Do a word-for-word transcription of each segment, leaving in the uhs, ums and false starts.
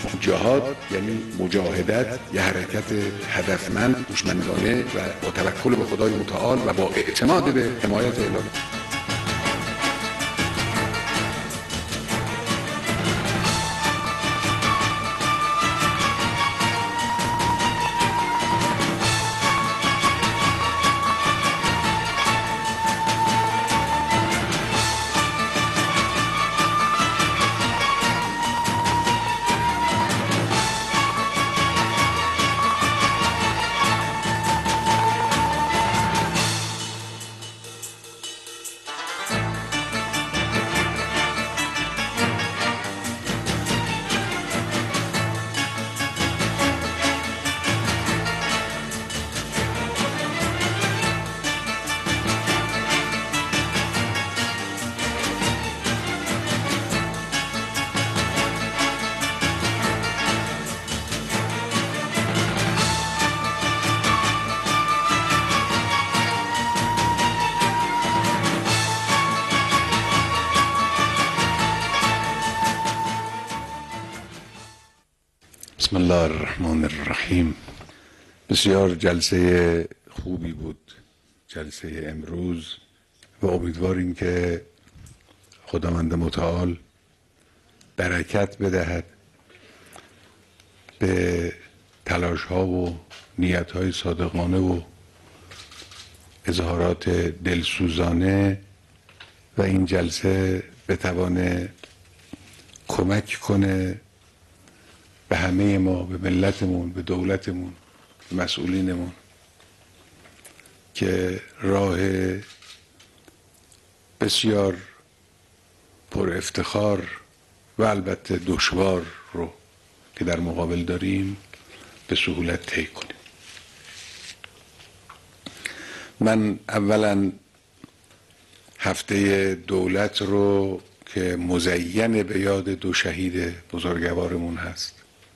جهاد یعنی مجاهدت، یه حرکت هدفمند، هوشمندانه و با توکل به خدای متعال و با اعتماد به حمایت الهی. بسم الله الرحمن الرحیم. بسیار جلسه خوبی بود جلسه امروز و امیدواریم که خداوند متعال برکت بدهد به تلاش ها و نیت های صادقانه و اظهارات دلسوزانه و این جلسه بتوانه کمک کنه به همه ما، به ملتمون، به دولتمون، به مسئولینمون که راه بسیار پر افتخار و البته دشوار رو که در مقابل داریم به سهولت طی کنیم. من اولا هفته دولت رو که مزین به یاد دو شهید بزرگوارمون هست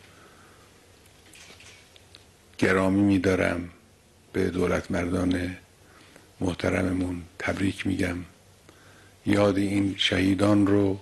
گرامی می‌دارم، به دولت مردان محترممون تبریک میگم. یاد این شهیدان رو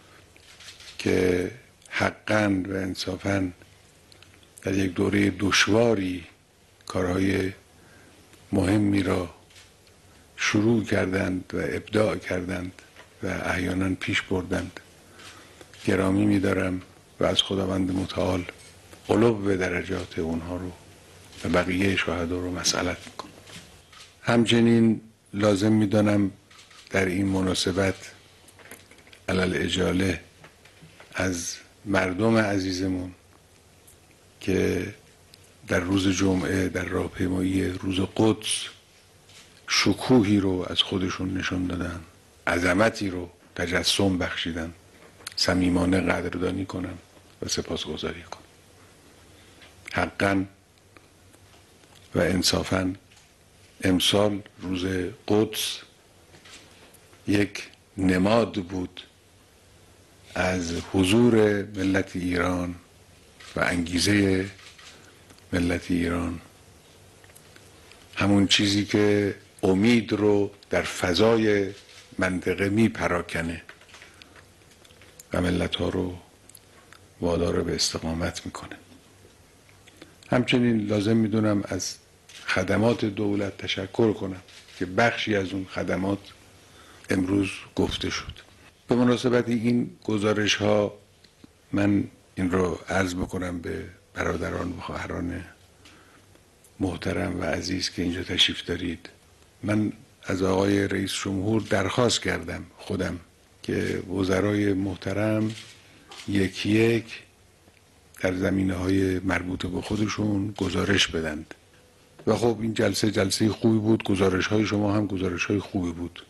که حقاً و انصافاً در یک دوره دشواری کارهای مهمی را شروع کردند و ابداع کردند و احیانا پیش بردند گرامی می‌دارم و از خداوند متعال علو به درجات اونها رو و بقیه شهدا رو مسئلت میکنم. همچنین لازم میدانم در این مناسبت علل اجاله از مردم عزیزمون که در روز جمعه در راهپیمایی روز قدس شکوهی رو از خودشون نشون دادن، عظمتی رو تجسم بخشیدن، صمیمانه قدردانی کنم و سپاسگزاری کنم. حقاً و انصافاً امسال روز قدس یک نماد بود از حضور ملت ایران و انگیزه ملت ایران، همون چیزی که امید رو در فضای منطقه می پراکنه و ملت ها رو وادار به استقامت میکنه. همچنین لازم میدونم از خدمات دولت تشکر کنم که بخشی از اون خدمات امروز گفته شد. به مناسبت این گزارش ها من این رو عرض بکنم به برادران و خواهران محترم و عزیز که اینجا تشریف دارید. من از آقای رئیس جمهور درخواست کردم خودم که وزرای محترم یکی یک در زمینه های مربوط به خودشون گزارش بدند و خب این جلسه جلسه خوبی بود. گزارش های شما هم گزارش های خوبی بود،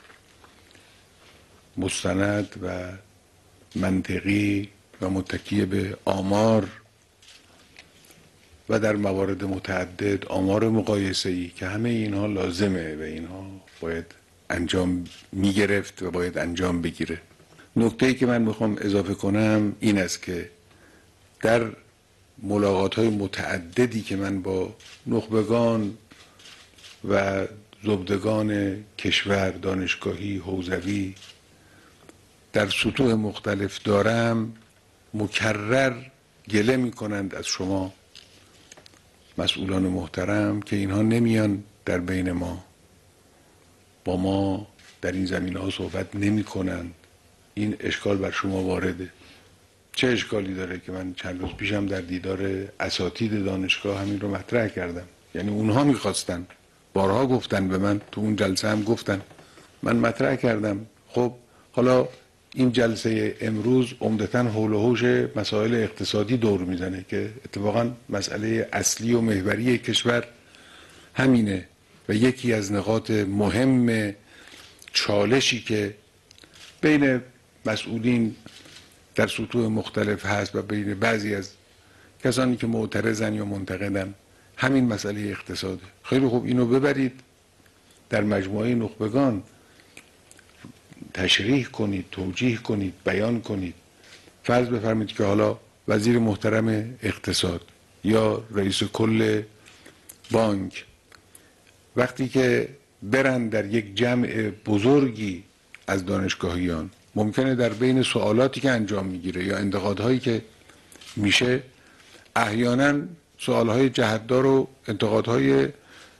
مستند و منطقی و متکی به آمار و در موارد متعدد آمار مقایسه‌ای که همه اینها لازمه و اینها باید انجام میگرفت و باید انجام بگیره. نکته‌ای که من میخوام اضافه کنم این است که در ملاقات‌های متعددی که من با نخبگان و زبدگان کشور، دانشگاهی، حوزوی در سطوح مختلف دارم، مکرر گله میکنند از شما مسئولان محترم که اینها نمیان در بین ما، با ما در این زمینه ها صحبت نمی کنند. این اشکال بر شما وارده. چه اشکالی داره که من چند روز پیشم در دیدار اساتید دانشگاه همین رو مطرح کردم. یعنی اونها میخواستن، بارها گفتن به من، تو اون جلسه هم گفتن، من مطرح کردم. خب حالا این جلسه امروز عمدتاً حول و حوش مسائل اقتصادی دور میزنه که اتفاقاً مسئله اصلی و محوری کشور همینه و یکی از نقاط مهم چالشی که بین مسئولین در سطوح مختلف هست و بین بعضی از کسانی که معترضن یا منتقدن همین مسئله اقتصاده. خیلی خوب، اینو ببرید در مجموعه نخبگان تشریح کنید، توجیه کنید، بیان کنید. فرض بفرمایید که حالا وزیر محترم اقتصاد یا رئیس کل بانک وقتی که برن در یک جمع بزرگی از دانشگاهیان، ممکنه در بین سوالاتی که انجام میگیره یا انتقادهایی که میشه احیانا سوالهای جهتدار و انتقادهای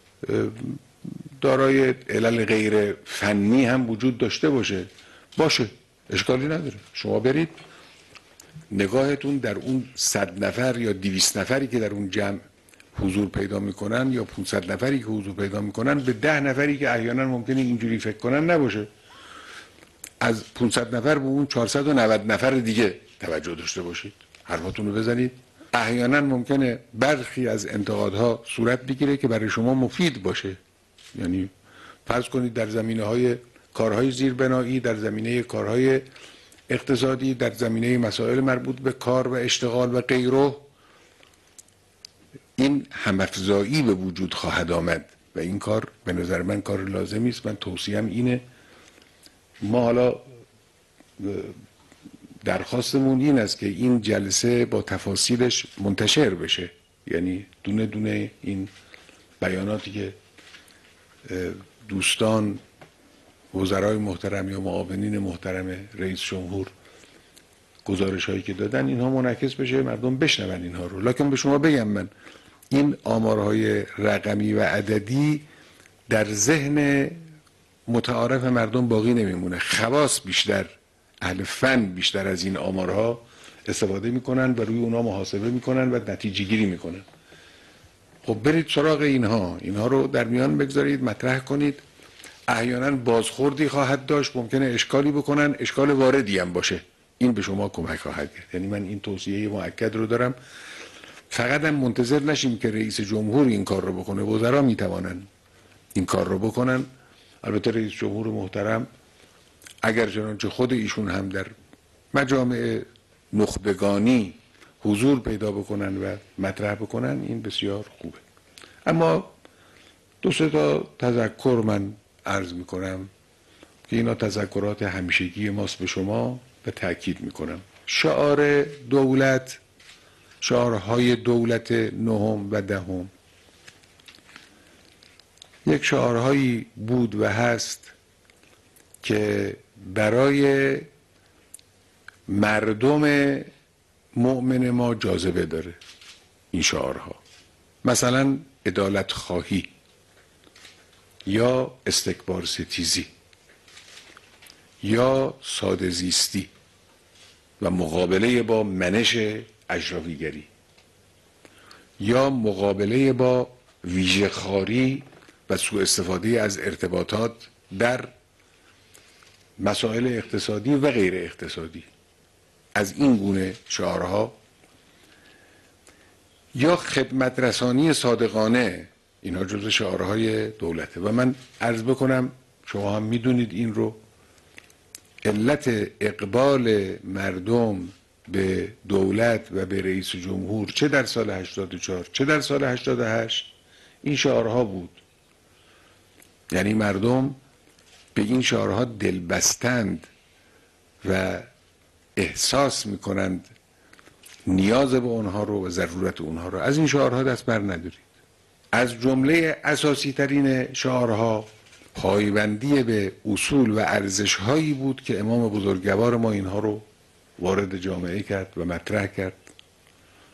دارای علل غیر فنی هم وجود داشته باشه. باشه، اشکالی نداره. شما برید نگاهتون در اون صد نفر یا دویست نفری که در اون جمع حضور پیدا میکنن یا پانصد نفری که حضور پیدا میکنن به ده نفری که احیانا ممکنه اینجوری فکر کنن نباشه. از پانصد نفر به اون چهارصد و نود نفر دیگه توجه داشته باشید، حرفاتون رو بزنید. احیانا ممکنه برخی از انتقادها صورت بگیره که برای شما مفید باشه. یعنی فرض کنید در زمینه های کارهای زیربنایی، در زمینه کارهای اقتصادی، در زمینه مسائل مربوط به کار و اشتغال و غیره، این همافزایی به وجود خواهد آمد و این کار به نظر من کار لازمی است. من توصیهم اینه، ما حالا درخواستمون این است که این جلسه با تفاصیلش منتشر بشه، یعنی دونه دونه این بیاناتی که دوستان وزرای محترم یا معاونین محترم رئیس جمهور گزارش هایی که دادن اینها منعکس بشه، مردم بشنون اینها رو. لکن به شما بگم من این آمارهای رقمی و عددی در ذهن متعارف مردم باقی نمیمونه. خواص بیشتر، اهل فن بیشتر از این آمارها استفاده میکنن و روی اونا محاسبه میکنن و نتیجه گیری میکنن. خب برید سراغ اینها، اینها رو در میان بگذارید، مطرح کنید. احیانا بازخوردی خواهد داشت، ممکنه اشکالی بکنن، اشکال واردی هم باشه، این به شما کمک خواهد کرد. یعنی من این توصیه مؤکد رو دارم. فقط هم منتظر نشیم که رئیس جمهور این کار رو بکنه. وزرا میتوانن این کار رو بکنن. البته رئیس جمهور محترم اگر چنانچه خود ایشون هم در مجامع نخبگانی حضور پیدا بکنن و مطرح بکنن، این بسیار خوبه. اما دو سه تا تذکر من عرض میکنم که اینا تذکرات همیشگی ماست به شما و تأکید میکنم. شعار دولت، شعارهای دولت نهم و دهم یک شعارهایی بود و هست که برای مردم مؤمن ما جاذبه داره. این شعارها مثلا عدالت خواهی یا استکبار ستیزی یا ساده زیستی و مقابله با منش اشرافیگری یا مقابله با ویژه‌خواری و سوء استفاده از ارتباطات در مسائل اقتصادی و غیر اقتصادی. از این گونه شعارها یا خدمت رسانی صادقانه، اینها جزو شعارهای دولته. و من عرض بکنم، شما هم میدونید این رو، علت اقبال مردم به دولت و به رئیس جمهور چه در سال هشتاد و چهار چه در سال هشتاد و هشت این شعارها بود. یعنی مردم به این شعارها دلبستند و احساس میکنند نیاز به اونها رو و ضرورت اونها رو. از این شعارها دست بر ندارید. از جمله اساسی ترین شعارها پایبندی به اصول و ارزش هایی بود که امام بزرگوار ما اینها رو وارد جامعه کرد و مطرح کرد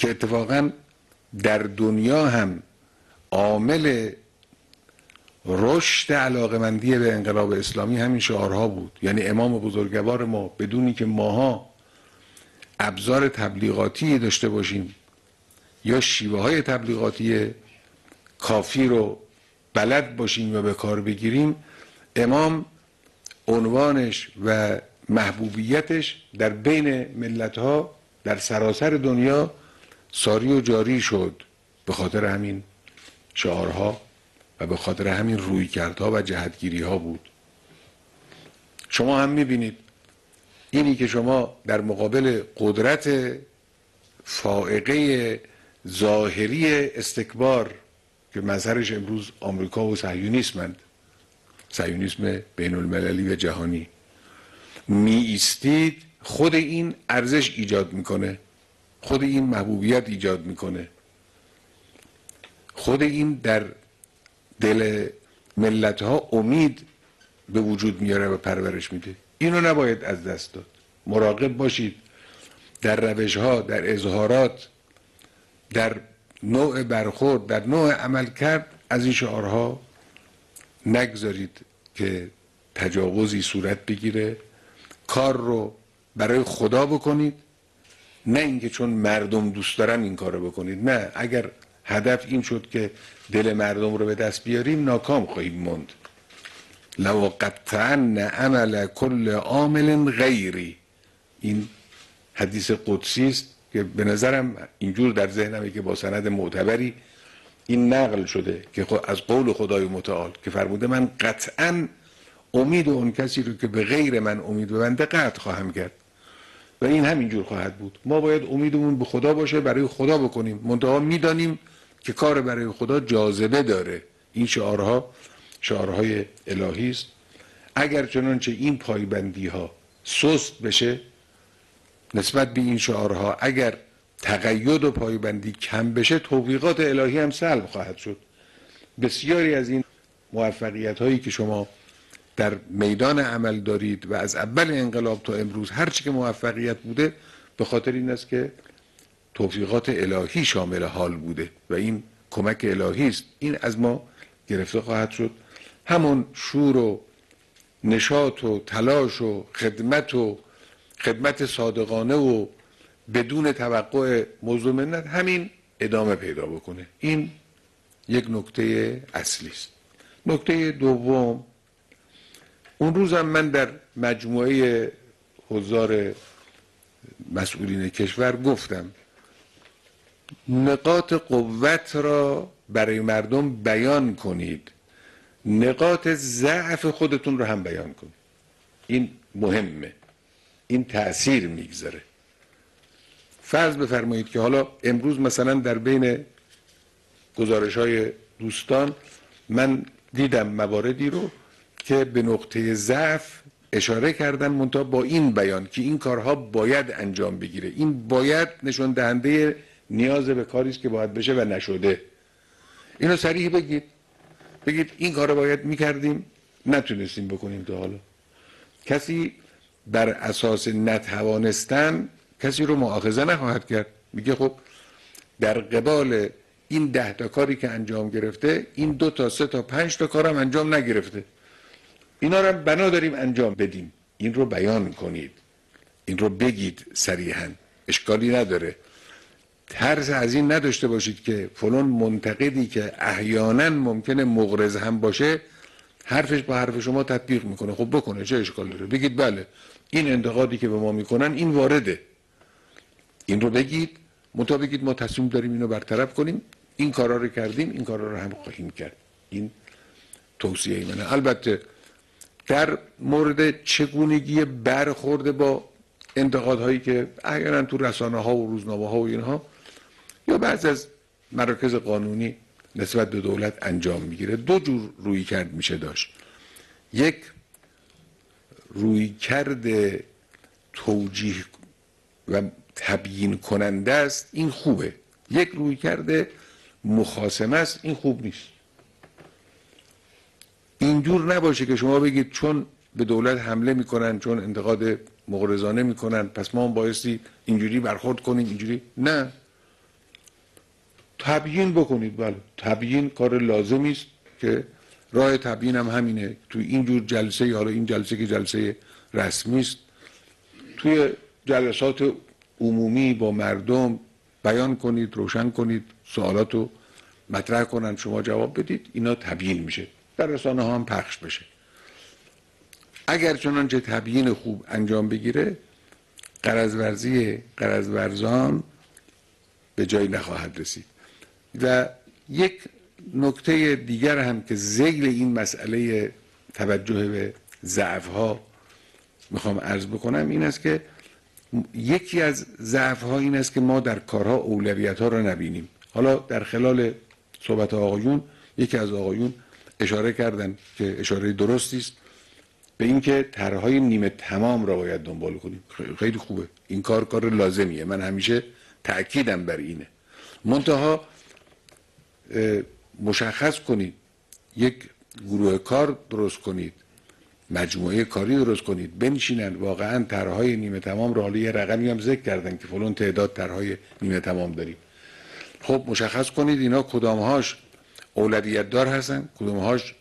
که اتفاقا در دنیا هم عامل رشد علاقمندی به انقلاب اسلامی همین شعارها بود. یعنی امام بزرگوار ما بدونی که ماها ابزار تبلیغاتی داشته باشیم یا شیوه های تبلیغاتی کافی رو بلد باشیم و به کار بگیریم، امام عنوانش و محبوبیتش در بین ملت‌ها در سراسر دنیا ساری و جاری شد به خاطر همین شعارها و به خاطر همین رویکردها و جهتگیری‌ها بود. شما هم می‌بینید اینی که شما در مقابل قدرت فائقه ظاهری استکبار که مظهرش امروز آمریکا و صهیونیسمند، صهیونیسم بین المللی و جهانی، می ایستید، خود این ارزش ایجاد میکنه، خود این محبوبیت ایجاد میکنه، خود این در دل ملت ها امید به وجود میاره و پرورش میده. اینو نباید از دست داد. مراقب باشید در روش ها، در اظهارات، در نوع برخورد، در نوع عمل کرد از این شعارها نگذارید که تجاوزی صورت بگیره. کار رو برای خدا بکنید، نه اینکه چون مردم دوست دارن این کار رو بکنید. نه، اگر هدف این شد که دل مردم رو به دست بیاریم ناکام خواهیم موند. لو قطعن عمل کل عامل غیری، این حدیث قدسی است که به نظرم اینجور در ذهنمه که با سند معتبری این نقل شده که از قول خدای متعال که فرموده من قطعا امید اون کسی رو که به غیر من امید ببنده قطع خواهم کرد و این همینجور خواهد بود. ما باید امیدمون به خدا باشه، برای خدا بکنیم، منتها میدانیم که کار برای خدا جاذبه داره. این شعارها شعارهای الهی است. اگر چنانچه این پایبندی ها سست بشه نسبت به این شعارها، اگر تقید و پایبندی کم بشه، توفیقات الهی هم سلب خواهد شد. بسیاری از این موفقیت هایی که شما در میدان عمل دارید و از اول انقلاب تا امروز هرچی که موفقیت بوده به خاطر این است که توفیقات الهی شامل حال بوده و این کمک الهی است. این از ما گرفته خواهد شد. همون شور و نشاط و تلاش و خدمت و خدمت صادقانه و بدون توقع موضوع منت همین ادامه پیدا بکنه. این یک نکته اصلی است. نکته دوم، اون روزم من در مجموعه حضار مسئولین کشور گفتم نقاط قوت را برای مردم بیان کنید، نقاط ضعف خودتون رو هم بیان کنید. این مهمه، این تأثیر میگذاره. فرض بفرمایید که حالا امروز مثلا در بین گزارش های دوستان من دیدم مواردی رو که به نقطه ضعف اشاره کردن، منتها با این بیان که این کارها باید انجام بگیره، این باید نشون دهنده نیاز به کاری است که باید بشه و نشده. اینو صریح بگید، بگید این کارو باید میکردیم نتونستیم بکنیم تا حالا. کسی بر اساس نتوانستن کسی رو مؤاخذه نخواهد کرد. میگه خب در قبال این ده تا کاری که انجام گرفته این دو تا سه تا پنج تا کارم انجام نگرفته، اینا رو بنا داریم انجام بدیم. این رو بیان کنید، این رو بگید صریحاً، اشکالی نداره. ترس از این نداشته باشید که فلان منتقدی که احیانا ممکنه مغرض هم باشه حرفش با حرف شما تطبیق میکنه. خب بکنه، چه اشکال داره؟ بگید بله این انتقادی که به ما میکنن این وارده، این رو بگید، منتها بگید ما تصمیم داریم اینو برطرف کنیم، این کارا رو کردیم، این کارا رو هم خواهیم کرد. این توصیه منه. البته در مورد چگونگی برخورد با انتقادهایی که احیانا تو رسانه ها و روزنامه ها و اینها یا بعض از مراکز قانونی نسبت به دولت انجام میگیره، دو جور روی کرد میشه داشت. یک روی کرد توجیه و تبیین کننده است، این خوبه. یک روی کرد مخاصمه است، این خوب نیست. اینجور نباشه که شما بگید چون به دولت حمله میکنن، چون انتقاد مغرضانه میکنن پس ما هم بایستی اینجوری برخورد کنیم، اینجوری نه. تبیین بکنید. بله، تبیین کار لازمی است که راه تبیین هم همینه. تو اینجور جلسه، حالا این جلسه که جلسه رسمی است، توی جلسات عمومی با مردم بیان کنید، روشن کنید، سوالاتو مطرح کنن، شما جواب بدید، اینا تبیین میشه، در رسانه ها هم پخش بشه. اگر چنانچه تبیین خوب انجام بگیره، غرض غرض‌ورزان به جایی نخواهد رسید. و یک نکته دیگر هم که ذیل این مسئله توجه به ضعف ها میخوام عرض بکنم این است که یکی از ضعف ها این است که ما در کارها اولویت ها را نبینیم. حالا در خلال صحبت آقایون یکی از آقایون اشاره کردن که اشاره درستی است به اینکه طرح‌های نیمه تمام را باید دنبال کنیم. خیلی خوبه، این کار کار لازمیه، من همیشه تأکیدم بر اینه. منتها مشخص کنید، یک گروه کار درست کنید، مجموعه کاری درست کنید، بنشینن واقعا طرح‌های نیمه تمام را، حالا یه رقمی هم ذکر کردن که فلان تعداد طرح‌های نیمه تمام داریم. خب مشخص کنید اینا کدامهاش اولویت دار هستن، کدامهاش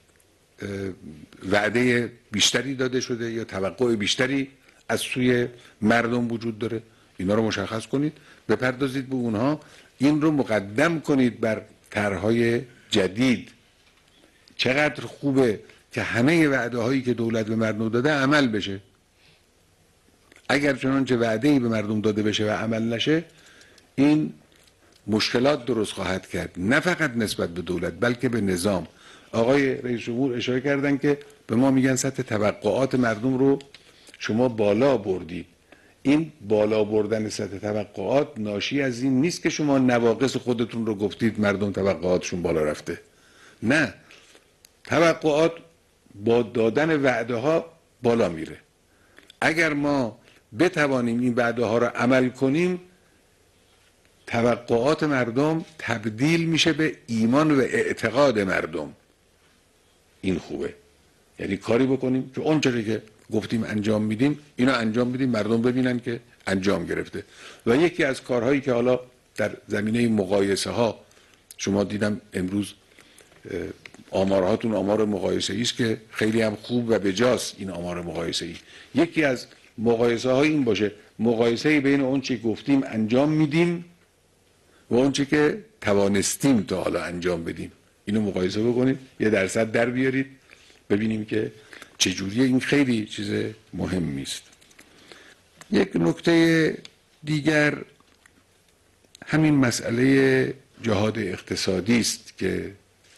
وعده بیشتری داده شده یا توقع بیشتری از سوی مردم وجود داره. اینا رو مشخص کنید، بپردازید به اونها، این رو مقدم کنید بر طرح‌های جدید. چقدر خوبه که همه وعده هایی که دولت به مردم داده عمل بشه. اگر چنانچه وعده‌ای به مردم داده بشه و عمل نشه، این مشکلات درست خواهد کرد، نه فقط نسبت به دولت بلکه به نظام. آقای رئیس جمهور اشاره کردن که به ما میگن سطح توقعات مردم رو شما بالا بردید. این بالا بردن سطح توقعات ناشی از این نیست که شما نواقص خودتون رو گفتید مردم توقعاتشون بالا رفته. نه، توقعات با دادن وعده ها بالا میره. اگر ما بتوانیم این وعده ها رو عمل کنیم، توقعات مردم تبدیل میشه به ایمان و اعتقاد مردم. این خوبه، یعنی کاری بکنیم که اون چیزی که گفتیم انجام میدیم اینا انجام میدیم، مردم ببینن که انجام گرفته. و یکی از کارهایی که حالا در زمینه مقایسه ها شما دیدم امروز آمارهاتون آمار مقایسه ای است که خیلی هم خوب و بجاست. این آمار مقایسه ای یکی از مقایسه های این باشه، مقایسه بین اون چی گفتیم انجام میدیم و اون چی که توانستیم تا حالا انجام بدیم. اینو مقایسه بکنید، یه درصد در بیارید، ببینیم که چجوریه. این خیلی چیز مهمی است. یک نکته دیگر همین مسئله جهاد اقتصادی است که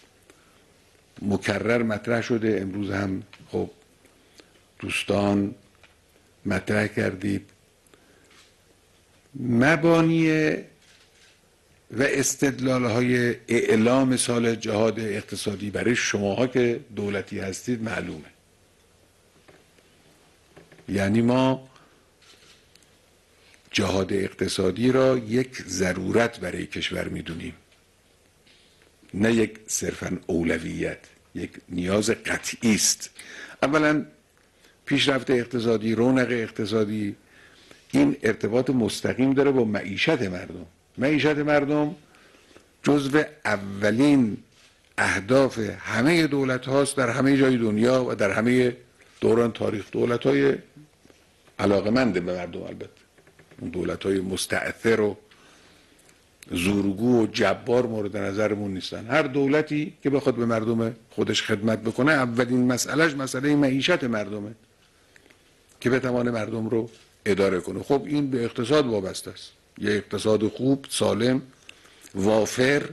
مکرر مطرح شده. امروز هم خب دوستان مطرح کردید. مبانی و استدلال‌های اعلام سال جهاد اقتصادی برای شماها که دولتی هستید معلومه. یعنی ما جهاد اقتصادی را یک ضرورت برای کشور میدونیم، نه یک صرفاً اولویت، یک نیاز قطعی است. اولا پیشرفت اقتصادی، رونق اقتصادی، این ارتباط مستقیم داره با معیشت مردم. معیشت مردم جزو اولین اهداف همه دولت هاست در همه جای دنیا و در همه دوران تاریخ. دولت های علاقمند به مردم، البته اون دولت های مستأثر و زورگو و جبار مورد نظرمون نیستن. هر دولتی که بخواد به مردم خودش خدمت بکنه اولین مسئلهش مسئله معیشت مردمه که بتوانه مردم رو اداره کنه. خب این به اقتصاد وابسته است. یه اقتصاد خوب، سالم، وافر،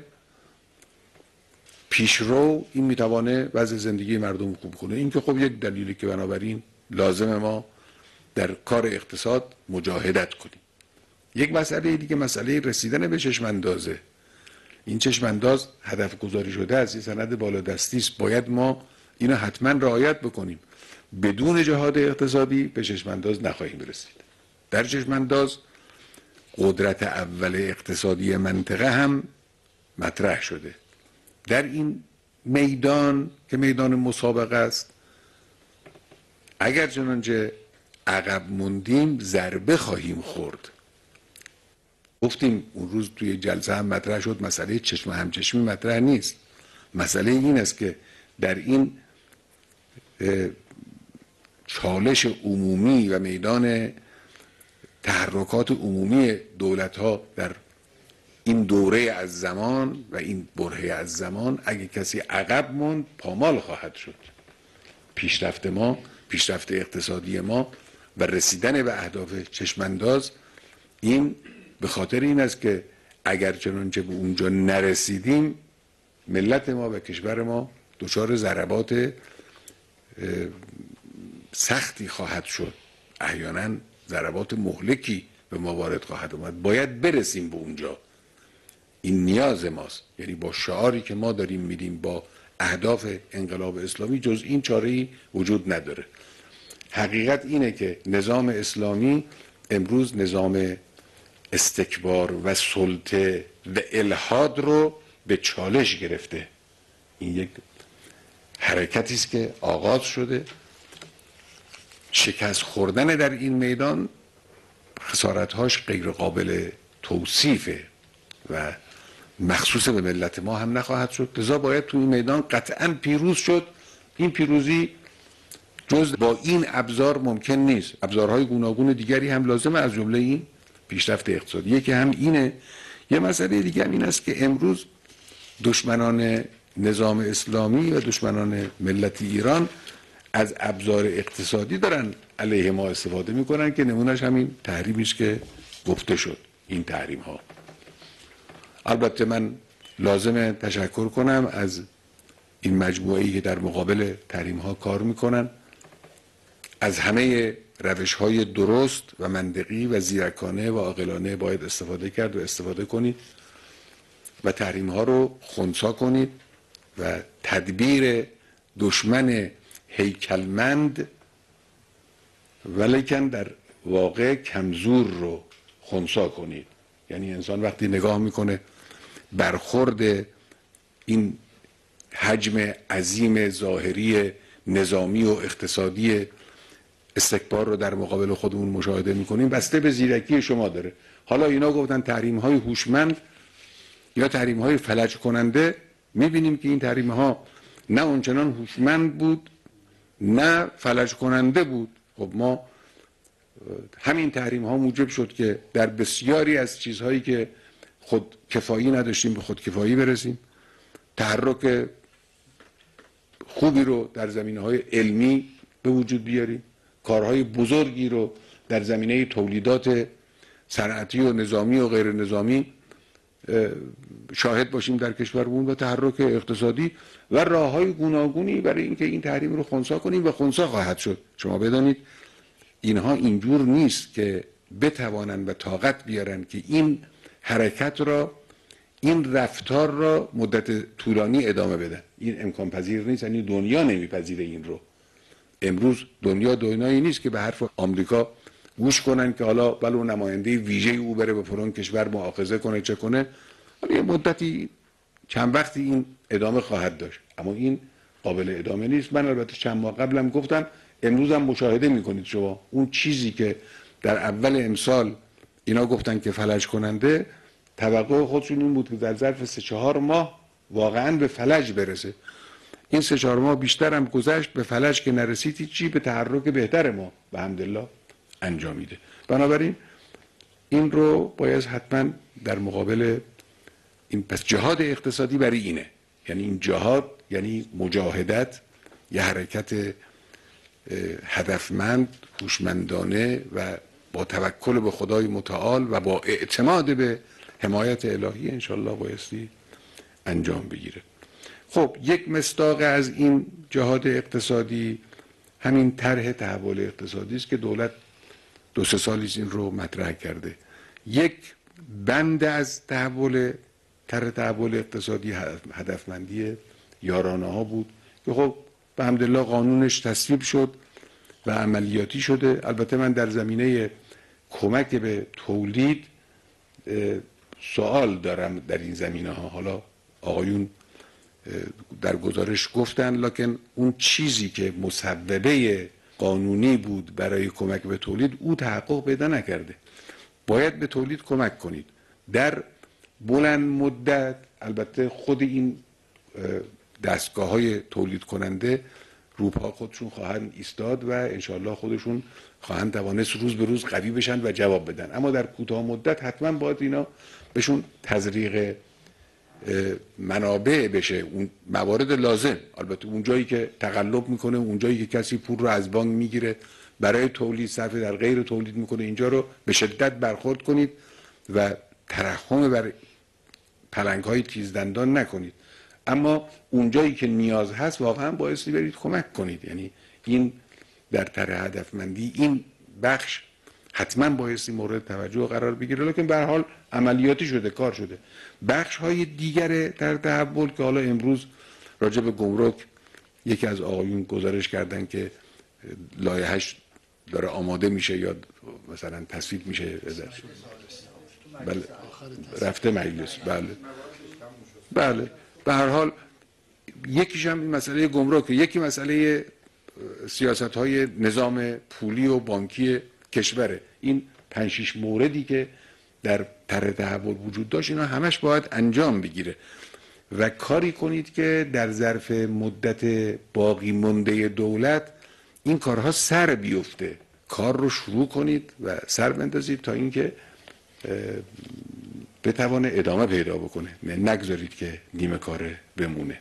پیشرو، این میتوانه وضع زندگی مردم خوب کنه. این که خب یک دلیلی که بنابراین لازم ما در کار اقتصاد مجاهدت کنیم. یک مسئله دیگه مسئله رسیدن به چشماندازه. این چشمانداز هدف گذاری شده از این سند بالادستی است، باید ما اینو حتما رعایت بکنیم. بدون جهاد اقتصادی به چشمانداز نخواهیم رسید. در چشمانداز قدرت اول اقتصادی منطقه هم مطرح شده. در این میدان که میدان مسابقه است، اگر چنانچه عقب موندیم ضربه خواهیم خورد. گفتیم اون روز توی جلسه هم مطرح شد، مسئله چشم همچشمی مطرح نیست. مسئله این است که در این چالش عمومی و میدان تحرکات عمومی دولت ها در این دوره از زمان و این برهه از زمان، اگه کسی عقب موند پامال خواهد شد. پیشرفت ما، پیشرفت اقتصادی ما و رسیدن به اهداف چشمانداز، این به خاطر این است که اگر چنانچه به اونجا نرسیدیم، ملت ما و کشور ما دچار ضربات سختی خواهد شد، احیانا ضربات مهلکی به ما وارد خواهد اومد. باید برسیم به اونجا، این نیاز ماست. یعنی با شعاری که ما داریم میدیم، با اهداف انقلاب اسلامی، جز این چاره‌ای وجود نداره. حقیقت اینه که نظام اسلامی امروز نظام استکبار و سلطه و الحاد رو به چالش گرفته. این یک حرکتی است که آغاز شده. شکست خوردن در این میدان خسارت‌هاش غیر قابل توصیفه و مخصوص به ملت ما هم نخواهد شد. لذا باید تو این میدان قطعا پیروز شد. این پیروزی جز با این ابزار ممکن نیست. ابزارهای گوناگون دیگری هم لازمه، از جمله این پیشرفت اقتصادی. یکی هم اینه. یه مسئله دیگه هم این است که امروز دشمنان نظام اسلامی و دشمنان ملت ایران از ابزار اقتصادی دارن علیه ما استفاده میکنن که نمونهش همین تحریمی است که گفته شد. این تحریم ها، البته من لازمه تشکر کنم از این مجموعه‌ای که در مقابل تحریم ها کار میکنن. از همه روش های درست و منطقی و زیرکانه و عاقلانه باید استفاده کرد و استفاده کنید و تحریم ها رو خنثی کنید و تدبیر دشمن هیکلمند ولیکن در واقع کمزور رو خنثی کنید. یعنی انسان وقتی نگاه میکنه برخورد این حجم عظیم ظاهری نظامی و اقتصادی استکبار رو در مقابل خودمون مشاهده میکنیم، بسته به زیرکی شما داره. حالا اینا گفتن تحریم های هوشمند یا تحریم های فلج کننده. میبینیم که این تحریم ها نه اونچنان هوشمند بود نه فلج کننده بود. خب ما همین تحریم ها موجب شد که در بسیاری از چیزهایی که خود کفایی نداشتیم به خود کفایی برسیم. تحرک خوبی رو در زمینه های علمی به وجود بیاریم، کارهای بزرگی رو در زمینه تولیدات صنعتی و نظامی و غیر نظامی شاهد باشیم در کشورمون، و تحرک اقتصادی و راههای گوناگونی برای اینکه این تحریم رو خنثی کنیم و خنثی خواهد شد. شما بدانید اینها اینجور نیست که بتوانند و طاقت بیارن که این حرکت را، این رفتار را مدت طولانی ادامه بدن. این امکان پذیر نیست. یعنی دنیا نمیپذیره این رو. امروز دنیا دنیایی نیست که به حرف آمریکا گوش کنن که حالا ولو نماینده ویژه او بره به فلان کشور مؤاخذه کنه چه کنه. حالا یه مدتی چند وقتی این ادامه خواهد داشت، اما این قابل ادامه نیست. من البته چند ماه قبلم گفتم، امروز هم مشاهده میکنید شما اون چیزی که در اول امسال اینا گفتن که فلج کننده، توقع خودشون این بود که در ظرف سه چهار ماه واقعا به فلج برسه. این سه چهار ماه بیشتر هم گذشت، به فلج که نرسید چی، به تحرک بهتر ما به حمدالله انجامیده. بنابراین این رو باید حتما در مقابل این، پس جهاد اقتصادی برای اینه. یعنی این جهاد یعنی مجاهدت، یه حرکت هدفمند، هوشمندانه و با توکل به خدای متعال و با اعتماد به حمایت الهی انشالله بایستی انجام بگیره. خب یک مصداق از این جهاد اقتصادی همین طرح تحول اقتصادی است که دولت دو سه سالی این رو مطرح کرده. یک بند از تحول طرح تحول اقتصادی هدفمندی یارانه ها بود که خب به حمدالله قانونش تصویب شد و عملیاتی شده. البته من در زمینه کمک به تولید سوال دارم در این زمینه ها. حالا آقایون در گزارش گفتن، لکن اون چیزی که مسببه قانونی بود برای کمک به تولید او تحقق پیدا نکرده. باید به تولید کمک کنید، در بلند مدت البته خود این دستگاه های تولید کننده روپا خودشون خواهند ایستاد و انشاءالله خودشون خواهند توانست روز به روز قوی بشن و جواب بدن، اما در کوتاه مدت حتما باید اینا بهشون تزریق منابع بشه، اون موارد لازم. البته اون جایی که تقلب میکنه، اون جایی که کسی پول رو از بانک میگیره برای تولید صرف در غیر تولید میکنه، اینجا رو به شدت برخورد کنید و ترحم بر پلنگ های تیزدندان نکنید. اما اون جایی که نیاز هست واقعا بایستی برید کمک کنید. یعنی این در طرح هدفمندی این بخش حتما بایستی مورد توجه قرار بگیره، لیکن به هر حال عملیاتی شده، کار شده. بخش های دیگر در تحول که حالا امروز راجع به گمرک یکی از آقایون گزارش کردن که لایحه‌اش داره آماده میشه یا مثلا تصویب میشه، بله رفته مجلس، بله بله به هر حال یکیش هم این مسئله گمرک، یکی مسئله سیاست های نظام پولی و بانکی کشوره. این پنج شش موردی که در طرح تحول وجود داشت اینا همش باید انجام بگیره و کاری کنید که در ظرف مدت باقی مونده دولت این کارها سر بیفته. کار رو شروع کنید و سر بندازید تا اینکه بتوانه ادامه پیدا بکنه، نگذارید که نیمه کاره بمونه.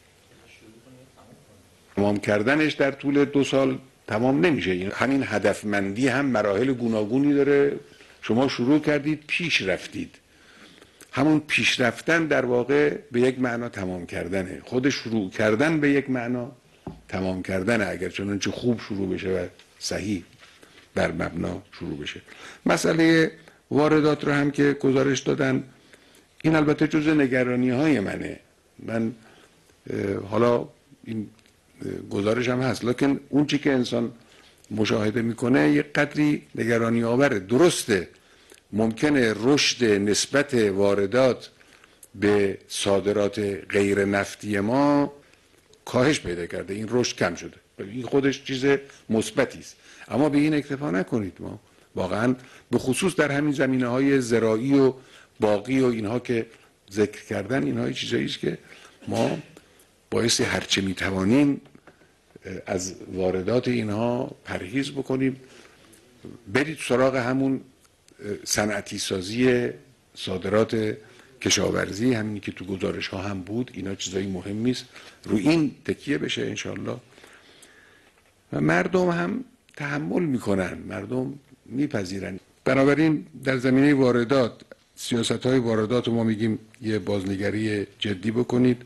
تمام کردنش در طول دو سال تمام نمیشه. همین هدفمندی هم مراحل گوناگونی داره. شما شروع کردید، پیش رفتید. همون پیش رفتن در واقع به یک معنا تمام کردنه. خود شروع کردن به یک معنا تمام کردنه، اگر چنانچه خوب شروع بشه و صحیح بر مبنا شروع بشه. مسئله واردات رو هم که گزارش دادن، این البته جزء نگرانی های منه. من حالا این گزارش هم هست، لکن اون چی که انسان مشاهده میکنه یک قدری نگرانی آوره. درسته ممکنه رشد نسبت واردات به صادرات غیر نفتی ما کاهش پیدا کرده، این رشد کم شده، این خودش چیز مثبتی است، اما به این اکتفا نکنید. ما واقعا به خصوص در همین زمینه های زراعی و باقی و اینها که ذکر کردن، اینها چیزایی است که ما بایستی هرچه میتوانیم از واردات اینها پرهیز بکنیم، برید سراغ همون صنعتی سازی صادرات کشاورزی، همینی که تو گزارش ها هم بود. اینا چیزایی مهمی است، رو این تکیه بشه انشالله. و مردم هم تحمل میکنن، مردم میپذیرن. بنابراین در زمینه واردات، سیاست های واردات رو ما میگیم یه بازنگری جدی بکنید،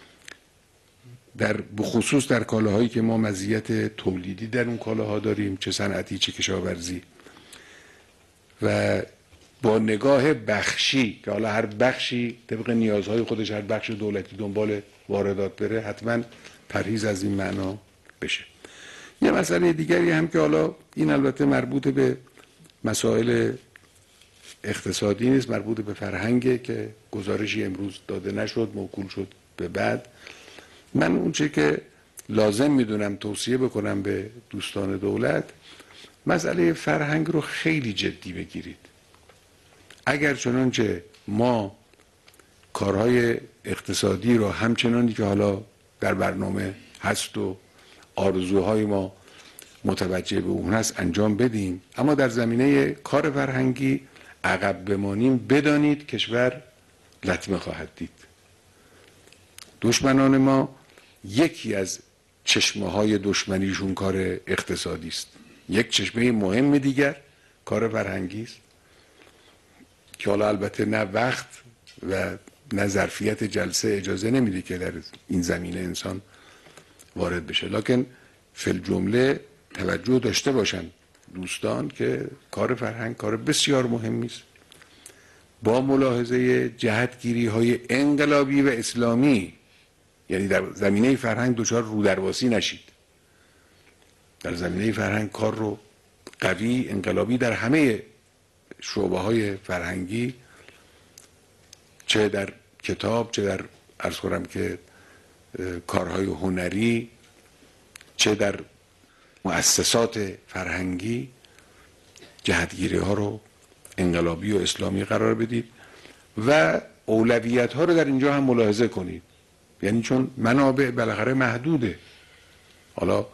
در بخصوص در کالاهایی که ما مزیت تولیدی در اون کالاها داریم، چه صنعتی چه کشاورزی، و با نگاه بخشی که حالا هر بخشی طبق نیازهای خودش، هر بخش دولتی دنبال واردات بره، حتما پرهیز از این معنا بشه. یه مسئله دیگری هم که حالا این البته مربوط به مسائل اقتصادی نیست، مربوط به فرهنگه که گزارشی امروز داده نشد، موکول شد به بعد. من اون چه که لازم میدونم توصیه بکنم به دوستان دولت، مسئله فرهنگ رو خیلی جدی بگیرید. اگر چنانچه ما کارهای اقتصادی رو همچنانی که حالا در برنامه هست و آرزوهای ما متوجه به اون هست انجام بدیم، اما در زمینه کار فرهنگی عقب بمانیم، بدانید کشور لطمه خواهد دید. دشمنان ما یکی از چشمه های دشمنیشون کار اقتصادی است. یک چشمه مهم دیگر کار فرهنگی است که حالا البته نه وقت و نه ظرفیت جلسه اجازه نمیده که در این زمینه انسان وارد بشه، لکن فی الجمله توجه داشته باشن دوستان که کار فرهنگ کار بسیار مهمی است. با ملاحظه جهتگیری های انقلابی و اسلامی، یعنی در زمینه فرهنگ دچار رودرواسی نشید. در زمینه فرهنگ کار رو قوی انقلابی در همه شعبه های فرهنگی، چه در کتاب، چه در عرض کنم که کارهای هنری، چه در مؤسسات فرهنگی، جهتگیری ها رو انقلابی و اسلامی قرار بدید و اولویت ها رو در اینجا هم ملاحظه کنید. یعنی چون منابع بالاخره محدوده. حالا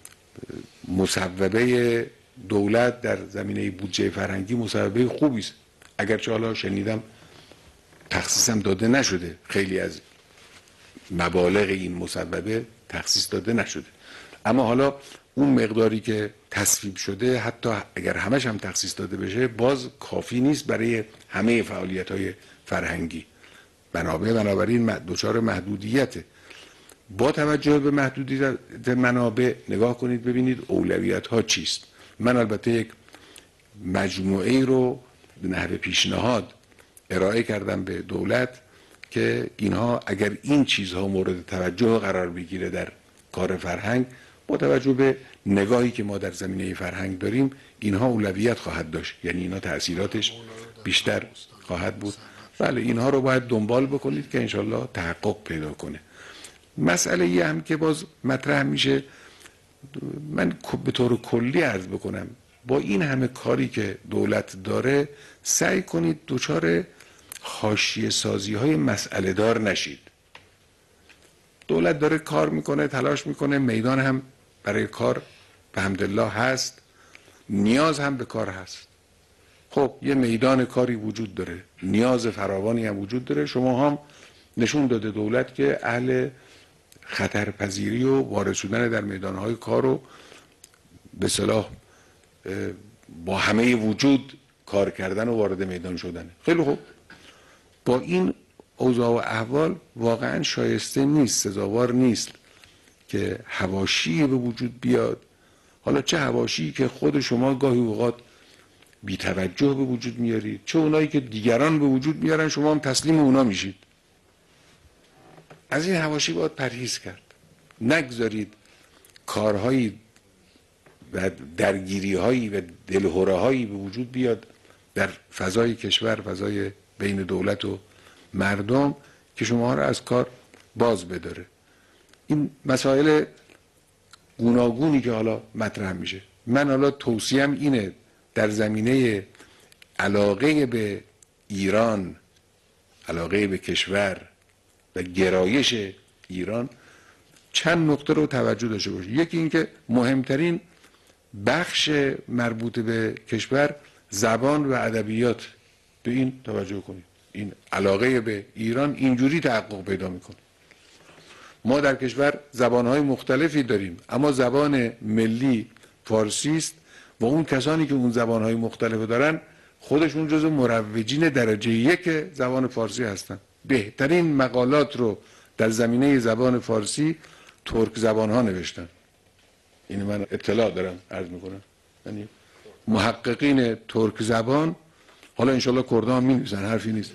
مصوبه دولت در زمینه بودجه فرهنگی مصوبه خوبی است، اگرچه حالا شنیدم تخصیصم داده نشده، خیلی از مبالغ این مصوبه تخصیص داده نشده، اما حالا اون مقداری که تصویب شده حتی اگر همش هم تخصیص داده بشه باز کافی نیست برای همه فعالیت‌های فرهنگی. منابع بنابراین دچار محدودیته. با توجه به محدودیت منابع نگاه کنید ببینید اولویت ها چیست. من البته یک مجموعه رو به نحو پیشنهاد ارائه کردم به دولت که اینها اگر این چیزها مورد توجه قرار بگیره در کار فرهنگ، با توجه به نگاهی که ما در زمینه فرهنگ داریم اینها اولویت خواهد داشت، یعنی اینها تأثیراتش بیشتر خواهد بود. بله اینها رو باید دنبال بکنید که انشالله تحقق پیدا کنه. مسئله ای هم که باز مطرح میشه، من به طور کلی عرض بکنم با این همه کاری که دولت داره سعی کنید دچار حاشیه سازی های مسئله دار نشید. دولت داره کار میکنه، تلاش میکنه، میدان هم برای کار به حمدالله هست، نیاز هم به کار هست. خب یه میدان کاری وجود داره، نیاز فراوانی هم وجود داره. شما هم نشون داده دولت که اهل خطرپذیری و وارد شدن در میدانهای کار رو به صلاح با همه وجود کار کردن و وارد میدان شدن. خیلی خوب، با این اوضاع و احوال واقعا شایسته نیست، سزاوار نیست که حواشی به وجود بیاد. حالا چه حواشی که خود شما گاهی اوقات بی توجه به وجود میارید، چه اونایی که دیگران به وجود میارن شما هم تسلیم اونا میشید. از این حواشی باید پرهیز کرد. نگذارید کارهایی و درگیریهایی و دلهره‌هایی به وجود بیاد در فضای کشور، فضای بین دولت و مردم که شما را از کار باز بداره. این مسائل گوناگونی که حالا مطرح میشه، من حالا توصیهم اینه در زمینه علاقه به ایران، علاقه به کشور و گرایش ایران چند نکته رو توجه داشته باشید. یکی اینکه مهمترین بخش مربوط به کشور زبان و ادبیات، به این توجه کنید. این علاقه به ایران اینجوری تحقق پیدا میکنه. ما در کشور زبانهای مختلفی داریم اما زبان ملی فارسی است و اون کسانی که اون زبانهای مختلف دارن خودشون جزو مروجین درجه یک زبان فارسی هستن. بهترین مقالات رو در زمینه زبان فارسی ترک زبان ها نوشتن. این من اطلاع دارم عرض میکنم. یعنی محققین ترک زبان، حالا انشالله کرده هم می نویسن، حرفی نیست،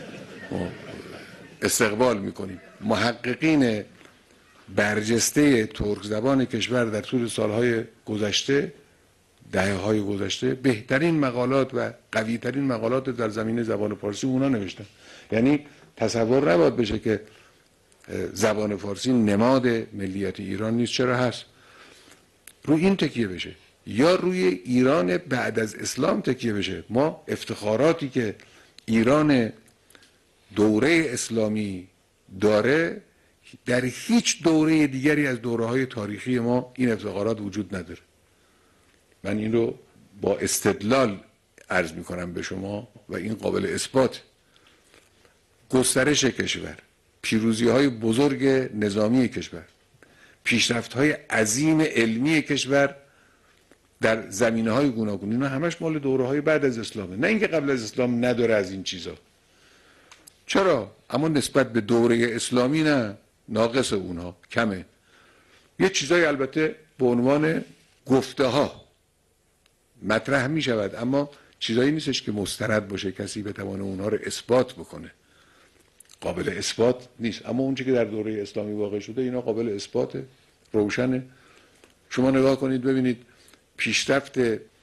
استقبال میکنیم. محققین برجسته ترک زبان کشور در طول سالهای گذشته، دهه‌های گذشته، بهترین مقالات و قوی‌ترین مقالات در زمینه زبان فارسی اونا نوشتن. یعنی تصور نباید بشه که زبان فارسی نماد ملیت ایران نیست. چرا هست؟ روی این تکیه بشه یا روی ایران بعد از اسلام تکیه بشه. ما افتخاراتی که ایران دوره اسلامی داره در هیچ دوره دیگری از دوره‌های تاریخی ما این افتخارات وجود نداره. من این رو با استدلال عرض میکنم به شما و این قابل اثبات. گسترش کشور، پیروزی های بزرگ نظامی کشور، پیشرفت های عظیم علمی کشور در زمینه های گوناگون، اینا همش مال دوره های بعد از اسلامه، نه اینکه قبل از اسلام نداره از این چیزا. چرا؟ اما نسبت به دوره اسلامی نه، ناقص اونها، کمه. یه چیزای البته به عنوان گفته ها مطرح می شود اما چیزایی نیستش که مستند باشه کسی بتوانه اونها رو اثبات بکنه. قابل اثبات نیست. اما اون چیزی که در دوره اسلامی واقع شده اینا قابل اثباته، روشنه. شما نگاه کنید ببینید پیشرفت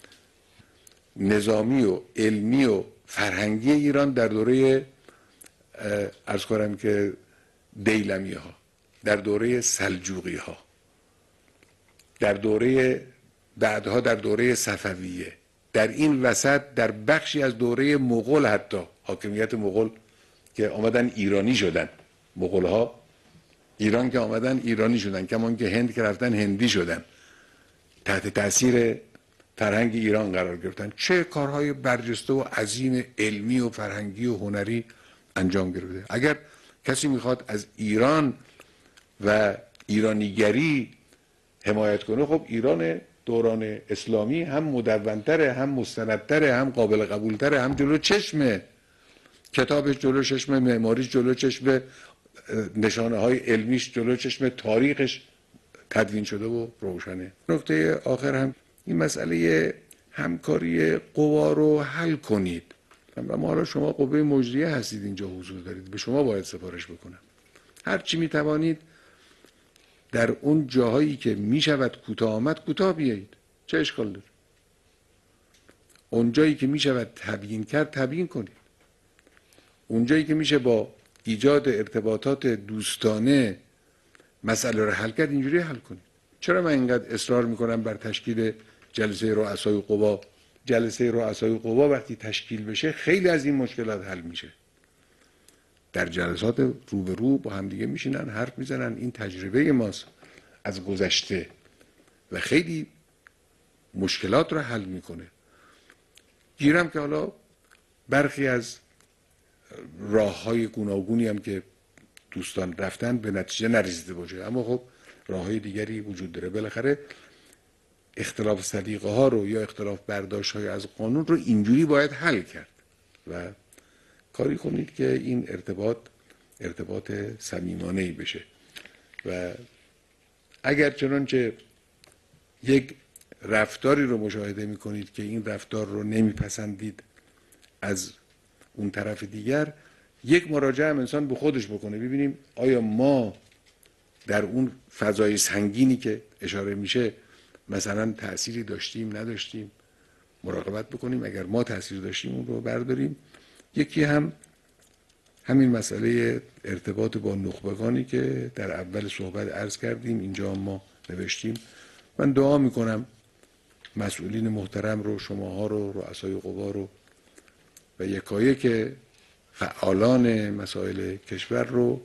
نظامی و علمی و فرهنگی ایران در دوره عرض کنم که دیلمی ها، در دوره سلجوقی ها، در دوره بعدها در دوره صفویه، در این وسط در بخشی از دوره مغول، حتی حاکمیت مغول که آمدن ایرانی شدن. مغول‌ها ایران که آمدن ایرانی شدن، کمان که هند که رفتن هندی شدن، تحت تاثیر فرهنگ ایران قرار گرفتن. چه کارهای برجسته و عظیم علمی و فرهنگی و هنری انجام گرفته. اگر کسی میخواد از ایران و ایرانیگری حمایت کنه، خب ایران دوران اسلامی هم مدونتره، هم مستندتره، هم قابل قبولتره، هم جلو چشمه، کتابش جلو چشمه، معماریش جلو چشمه، نشانه های علمیش جلو چشمه، تاریخش تدوین شده و روشنه. نکته آخر هم این مسئله همکاری قوا رو حل کنید. و ما حالا شما قوه مجریه هستید، اینجا حضور دارید، به شما باید سفارش بکنم. هر چی می توانید در اون جاهایی که می شود کوتاه آمد کوتاه بیایید، چه اشکال داره؟ اون جایی که می شود تبیین کرد تبیین کنید. اون جایی که میشه با ایجاد ارتباطات دوستانه مسئله رو حل کرد، اینجوری حل کنید. چرا من اینقدر اصرار میکنم بر تشکیل جلسه رؤسای قوا؟ جلسه رؤسای قوا وقتی تشکیل بشه خیلی از این مشکلات حل میشه. در جلسات رو به رو با هم دیگه میشینن، حرف میزنن. این تجربه ماست از گذشته و خیلی مشکلات رو حل میکنه. گیرم که حالا برخی از راه های گوناگونی هم که دوستان رفتن به نتیجه نرسیده باشه، اما خب راه های دیگری وجود داره. بالاخره اختلاف سلیقه ها رو یا اختلاف برداشت های از قانون رو اینجوری باید حل کرد و کاری کنید که این ارتباط ارتباط صمیمانه‌ای بشه. و اگر چنانچه یک رفتاری رو مشاهده میکنید که این رفتار رو نمیپسندید از اون طرف دیگر، یک مراجعه هم انسان به خودش بکنه، ببینیم آیا ما در اون فضای سنگینی که اشاره میشه مثلا تأثیری داشتیم نداشتیم، مراقبت بکنیم. اگر ما تأثیر داشتیم اون رو برداریم. یکی هم همین مسئله ارتباط با نخبگانی که در اول صحبت عرض کردیم، اینجا ما نوشتیم. من دعا میکنم مسئولین محترم رو، شماها رو، رؤسای قوا رو و یکایک فعالان مسائل کشور رو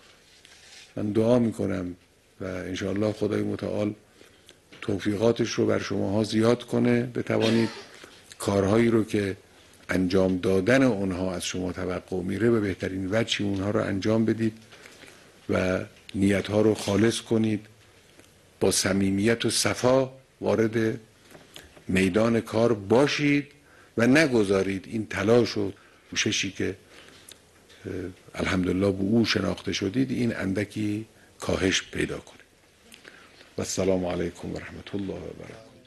من دعا میکنم و انشاءالله خدای متعال توفیقاتش رو بر شماها زیاد کنه، بتوانید کارهایی رو که انجام دادن اونها از شما توقع میره به بهترین وجهی اونها رو انجام بدید و نیتها رو خالص کنید، با صمیمیت و صفا وارد میدان کار باشید و نگذارید این تلاش و کوششی که الحمدلله به او شناخته شدید این اندکی کاهش پیدا کنه. و السلام علیکم و رحمت الله و برکاته.